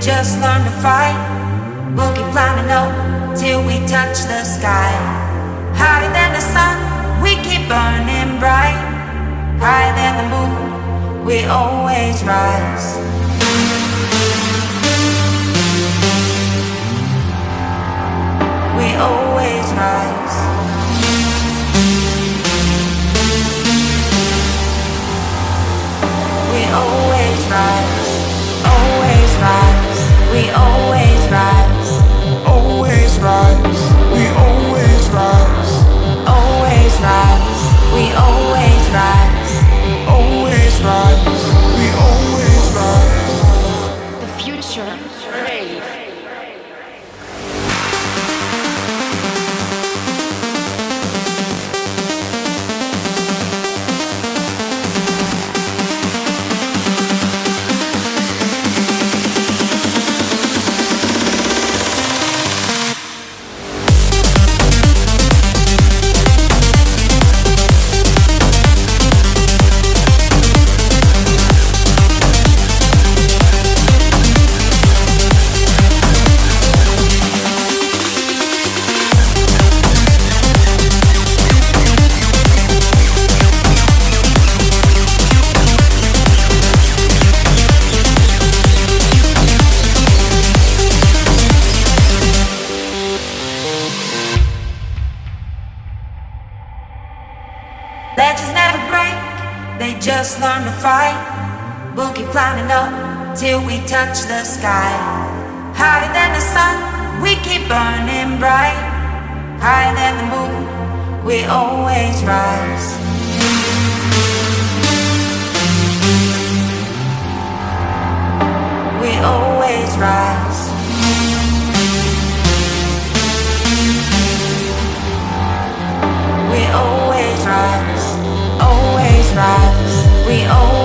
just learn to fight. We'll keep climbing up till we touch the sky. Hotter than the sun, we keep burning bright. Higher than the moon, we always rise. We always rise. We always rise. Always rise. We always rise. Always rise. We always rise. Always rise. We always rise. Always rise. We always rise. The future. Rave. Legends never break, they just learn to fight. We'll keep climbing up till we touch the sky. Hotter than the sun, we keep burning bright. Higher than the moon, we always rise. We always rise. We always rise. Always rise. We always